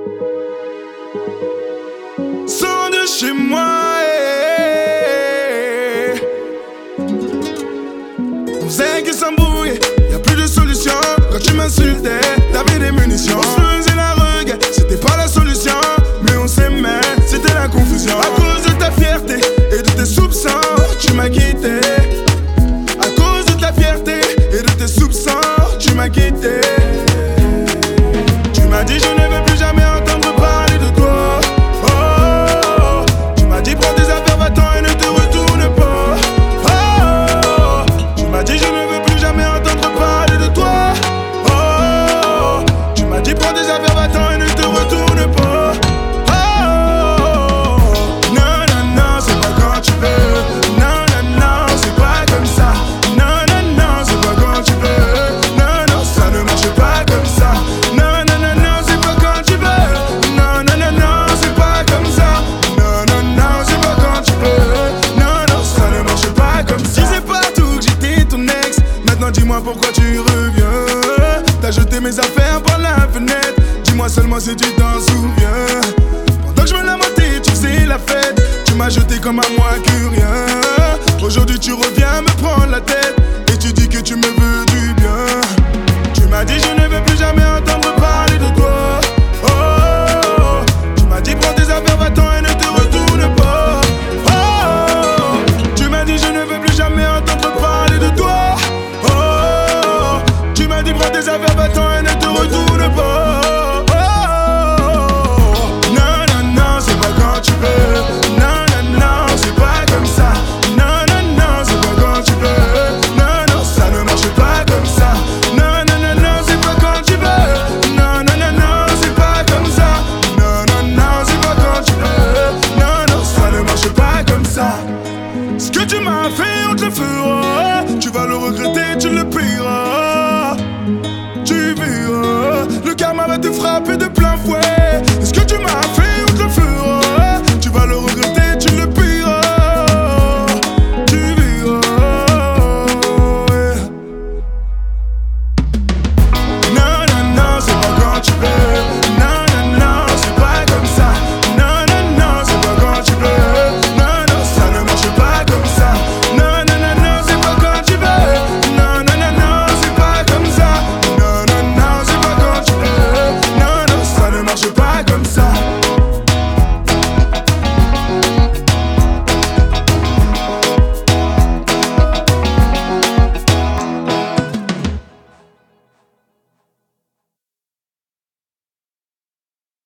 Sors de chez moi, on faisait que s'embrouiller, y'a plus de solution. Quand tu m'insultais, t'avais des munitions. On se faisait la reguette, c'était pas la solution. Mais on s'aimait, c'était la confusion. À cause de ta fierté et de tes soupçons, tu m'as quitté. À cause de ta fierté et de tes soupçons, tu m'as quitté. Tu m'as dit je ne veux plus jamais entendre parler de toi. Oh, tu m'as dit prends tes affaires, va-t'en et ne te retourne pas. Oh, tu m'as dit je ne veux plus jamais entendre parler de toi. Oh, tu m'as dit prends tes affaires, va-t'en et ne te retourne pas. Oh, non, non, non, c'est pas quand tu veux. Non, non, non, c'est pas comme ça. Non, non, non, c'est pas quand tu veux. Non, non, ça ne marche pas comme ça. Non, non, non, non, c'est pas quand tu veux. Non, non, non, non, c'est pas comme ça. Non, non, non, c'est pas quand tu veux. Non, non, ça ne marche pas comme ça. Disais partout que j'étais ton ex. Maintenant dis-moi pourquoi tu reviens. T'as jeté mes affaires par la fenêtre. Dis-moi seulement si tu t'en souviens. Pendant que je me lamentais, tu faisais la fête. Tu m'as jeté comme à moi que rien. Aujourd'hui tu reviens me prendre la tête. Et tu dis que tu me veux du bien. Tu m'as dit je ne veux plus jamais entendre parler de toi. Oh, tu m'as dit prends tes affaires, va-t'en et ne te retourne pas. Oh, tu m'as dit je ne veux plus jamais entendre parler de toi. Oh, tu m'as dit prends tes affaires, va-t'en et ne te retourne pas. Oh, non, non, non, c'est pas quand tu veux. Non, non, non, c'est pas comme ça. Non, non, non, c'est pas quand tu veux. Non, non, ça ne marche pas comme ça. Non, non, non, non, c'est pas quand tu veux. Non, non, non, non, c'est pas comme ça. Non, non, non, c'est pas quand tu veux. Non, non, ça ne marche pas comme ça. Ce que tu m'as fait, on te le fera. Tu vas le regretter, tu le payeras. Tu verras, le karma va te frapper de plein fouet. Ce que tu m'as fait, on te le fera. Tu vas le regretter, tu le payeras. Tu verras, yeah. Non, non, non, c'est pas quand tu veux. Non, non, non, c'est pas comme ça. Non, non, non, c'est pas quand tu veux. Non, non, ça ne marche pas comme ça. Non, non, non, non, c'est pas quand tu veux. Non, non, non, non, c'est pas comme ça. Non, non, non, c'est pas quand tu veux. Non, non, ça ne marche pas comme ça.